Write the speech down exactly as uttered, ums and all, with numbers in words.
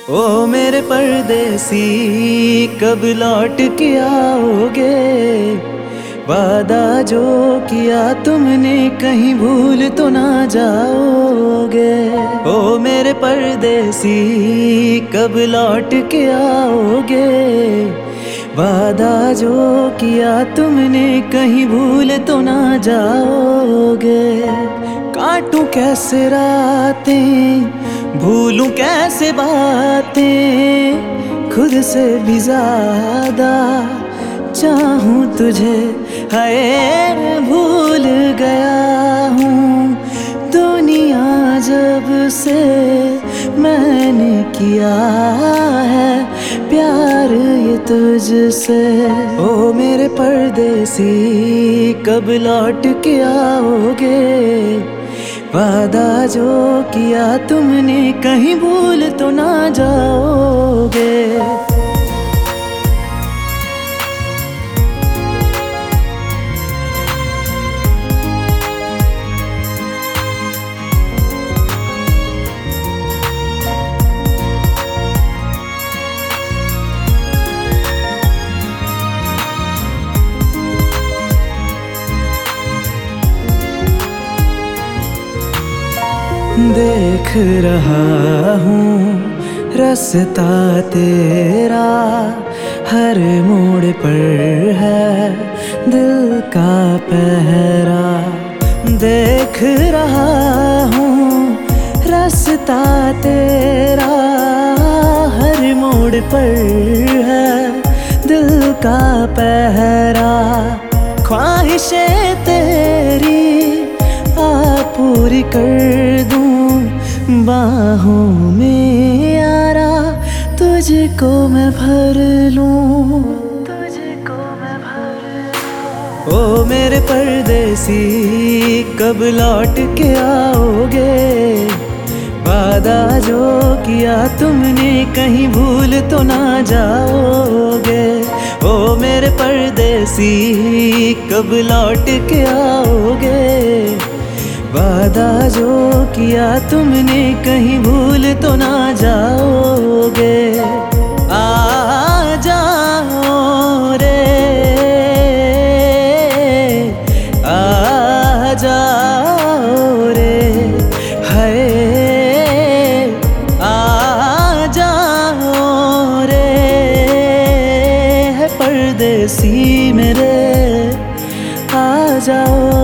ओ मेरे परदेसी कब लौट के आओगे। वादा जो किया तुमने कहीं भूल तो ना जाओगे। ओ मेरे परदेसी कब लौट के आओगे। वादा जो किया तुमने कहीं भूल तो ना जाओगे। काटूं कैसे रातें, भूलूं कैसे बातें, खुद से भी ज्यादा चाहूं तुझे। हाय भूल गया हूँ दुनिया जब से मैंने किया है प्यार ये तुझसे। ओ मेरे परदेसी कब लौट के आओगे। वादा जो किया तुमने कहीं भूल तो ना जाओगे। देख रहा हूँ रास्ता तेरा, हर मोड़ पर है दिल का पहरा। देख रहा हूँ रास्ता तेरा, हर मोड़ पर है दिल का पहरा। ख्वाहिशें तेरी आ पूरी कर दूं बाहों में यारा, तुझको मैं भर लूं, तुझको मैं भर लूं। ओ मेरे परदेसी कब लौट के आओगे। वादा जो किया तुमने कहीं भूल तो ना जाओगे। ओ मेरे परदेसी कब लौट के आओगे। वादा जो किया तुमने कहीं भूल तो ना जाओगे। आ जाओ रे, आ जाओ रे, हाय आ जाओ रे, है परदेसी मेरे आ जाओ।